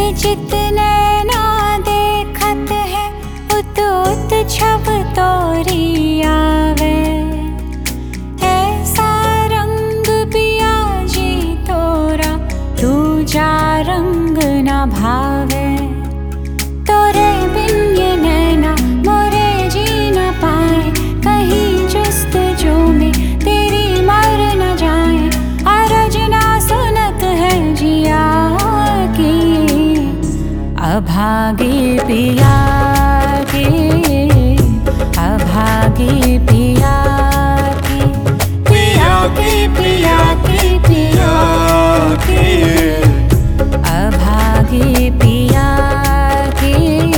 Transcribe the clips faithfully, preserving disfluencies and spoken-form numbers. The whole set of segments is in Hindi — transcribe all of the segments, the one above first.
चित नैना देखत है, उत उत छब तोरी आवे। ऐसा रंग पिया जी तोरा, दूजा रंग न भावे। तोरे बिन ये नैना मोरे जी न पाए, कहीं जुस्तजू में तेरी मर न जाए। अरज ना सुनत है जिया की, अभागी पिया की, अभागी पिया की। पिया की पिया की पिया की, अभागी पिया की,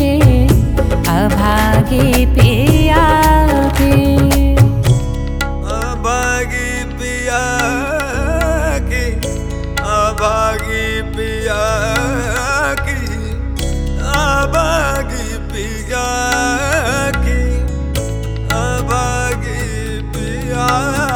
अभागी पिया की। अभागी पिया की, अभागी पिया की, अभागी पिया की, अभागी पिया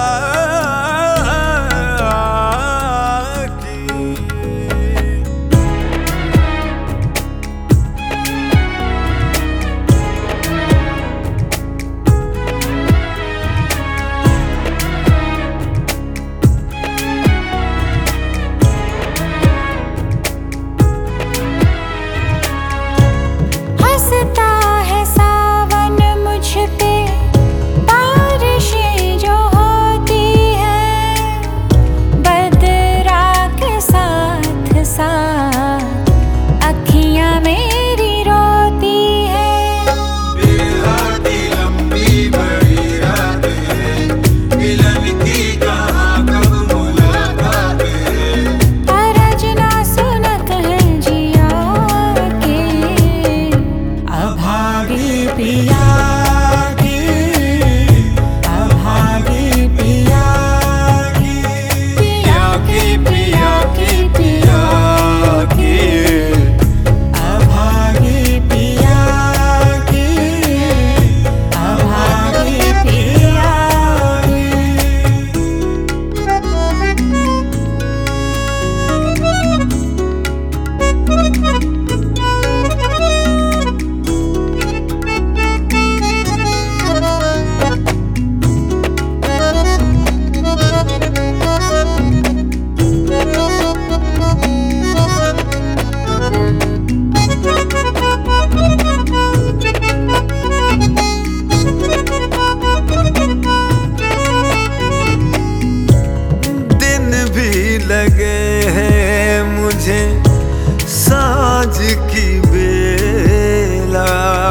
लगे हैं मुझे साँझ की बेला।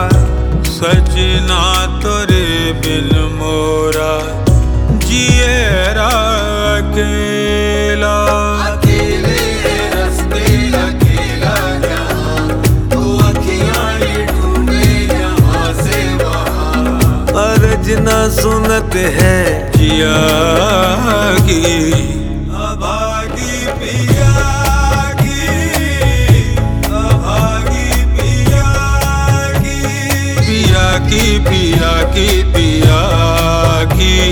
सजना तोरे बिन मोरा जिएरा अकेला। अकेले रस्ते अकेला जहाँ, तो अखियाँ ढूंढे यहाँ से वहाँ। अर्ज न सुनत है जिया की, अभागी पिया की, अभागी पिया की। पिया की पिया की पिया की।